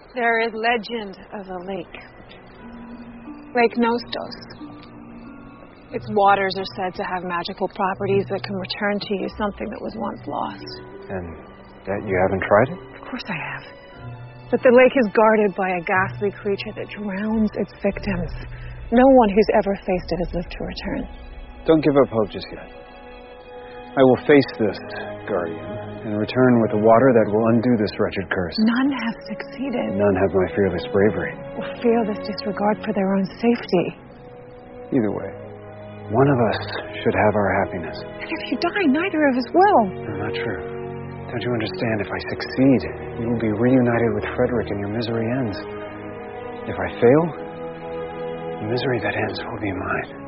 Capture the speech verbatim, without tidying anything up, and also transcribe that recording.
There is legend of a lake. Lake Nostos. Its waters are said to have magical properties that can return to you something that was once lost. And that you haven't tried it? Of course I have. But the lake is guarded by a ghastly creature that drowns its victims. No one who's ever faced it has lived to return. Don't give up hope just yet. I will face this, Guardian, and return with the water that will undo this wretched curse. None have succeeded. None have my fearless bravery. Or fearless disregard for their own safety. Either way, one of us should have our happiness. And if you die, neither of us will. No, not true. Don't you understand? If I succeed, you will be reunited with Frederick and your misery ends. If I fail, the misery that ends will be mine.